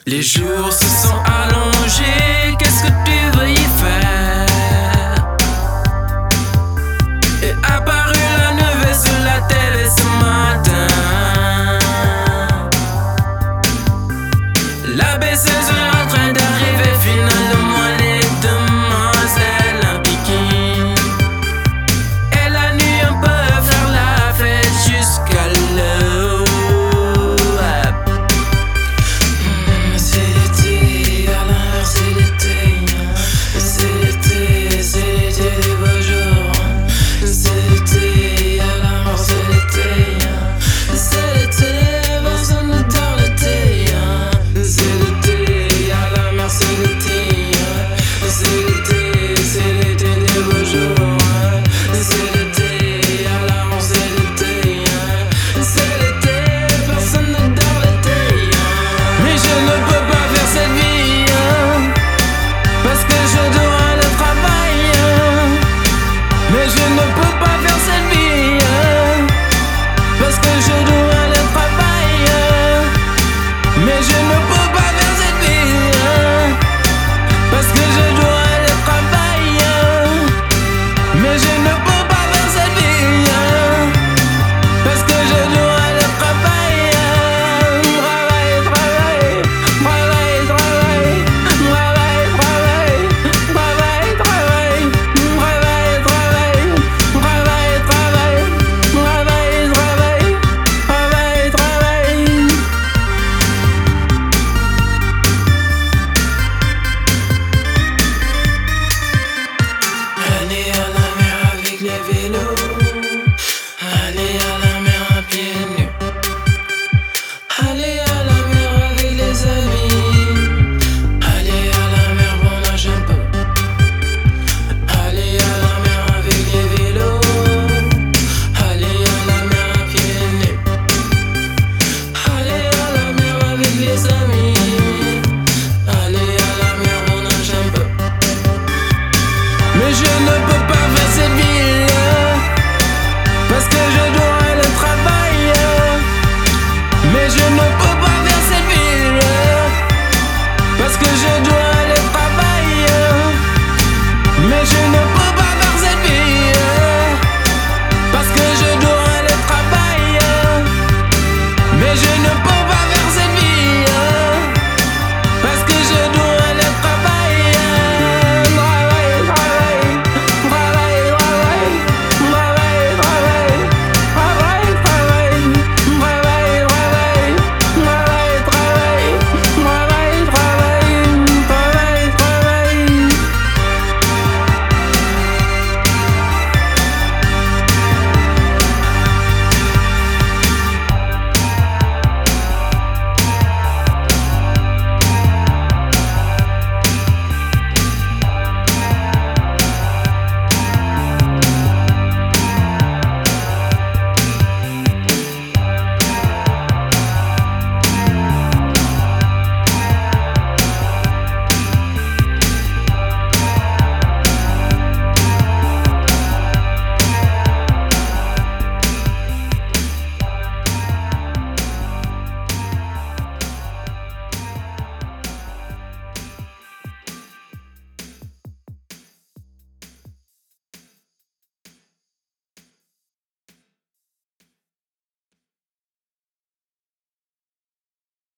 Les jours se sont allongés, qu'est-ce que tu veux y faire? Est apparue la nouvelle sur la télé ce matin. La baisseuse est en train d'arriver, finalement les demoiselles en bikini. Et la nuit on peut faire la fête jusqu'à l'aube. C'est l'été, à l'inverse c'est l'été. C'est l'été, c'est l'été des beaux jours. C'est l'été, à l'inverse c'est l'été. C'est l'été, personne ne dort l'été. C'est l'été, à l'inverse c'est l'été. C'est l'été, c'est l'été des beaux jours. C'est l'été, à l'inverse c'est l'été. C'est l'été, personne ne dort l'été. Mais je ne peux pas faire cette vie, parce que je dois aller travailler. Mais je ne peux pas faire cette vie, parce que je dois aller travailler. Mais je ne peux pas faire cette vie, parce que je dois aller travailler. Mais je ne peux pas faire cette vie, parce que je dois aller travailler. Travailler, travailler, travailler, travailler, travailler, travailler, travailler, travailler, travailler, travailler, travailler, travailler, travailler, travailler. Aller à la mer avec les vélos. Aller